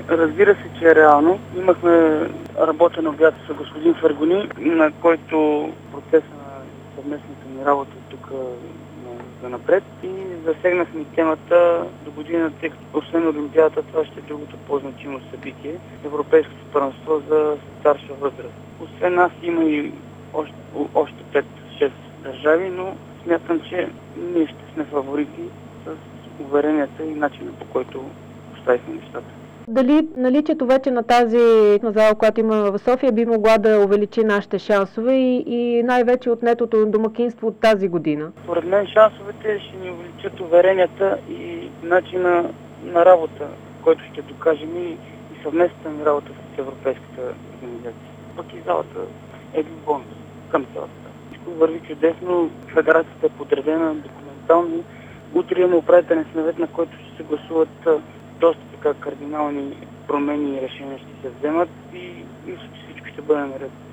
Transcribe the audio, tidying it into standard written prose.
Разбира се, че е реално. Имахме работен обяд с господин Фергуни, на който процеса на съвместната ни работа тук за напред и засегнахме темата до година, тъй като освен Олимпиадата, това ще е другото по-значимо събитие – Европейското първенство за старша възраст. Освен нас има и още 5-6 държави, но смятам, че ние ще сме фаворити с уверенията и начина, по който поставихме нещата. Дали наличието вече на тази зала, която има в София, би могла да увеличи нашите шансове и най-вече отнетото домакинство от тази година? Според мен шансовете ще ни увеличат уверенията и начина на работа, който ще докажем и съвместната ни работа с Европейската организация. Пък и залата е един бонус към цялата. Всичко върви чудесно, федерацията е подредена документално. Утре има управителен съвет, на който ще се гласуват доста така кардинални промени и решения ще се вземат и мисля, че всичко ще бъде наред.